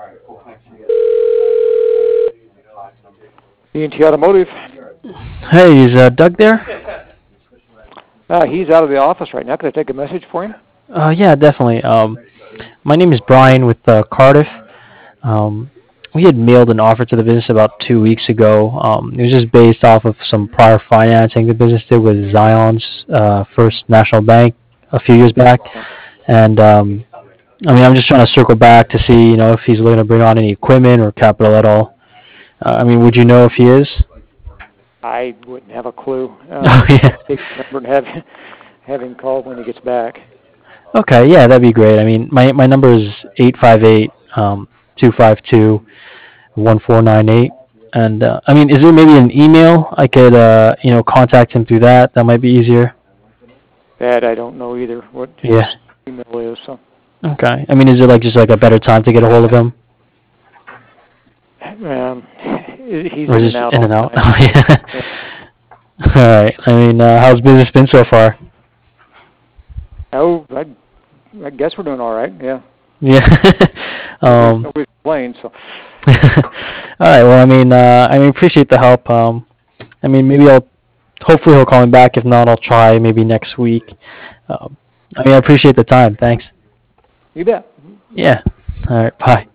E&T Automotive. Hey, is Doug there? He's out of the office right now. Could I take a message for him? Yeah, definitely. My name is Brian with Cardiff. We had mailed an offer to the business about 2 weeks ago. It was just based off of some prior financing the business did with Zion's First National Bank a few years back. And I'm just trying to circle back to see, if he's looking to bring on any equipment or capital at all. Would you know if he is? I wouldn't have a clue. Oh, yeah. Take the number and have him call when he gets back. Okay, yeah, that'd be great. My number is 858-252-1498. And, is there maybe an email I could, contact him through that? That might be easier. That I don't know either. What his email is. So. Okay. Is there just a better time to get a hold of him? He's or in just and out. In and out. Oh, yeah. All right. How's business been so far? Oh, I guess we're doing all right. Yeah. Yeah. Nobody's playing, so. All right. Well, I appreciate the help. Maybe hopefully he'll call me back. If not, I'll try maybe next week. I appreciate the time. Thanks. You bet. Yeah. All right. Bye.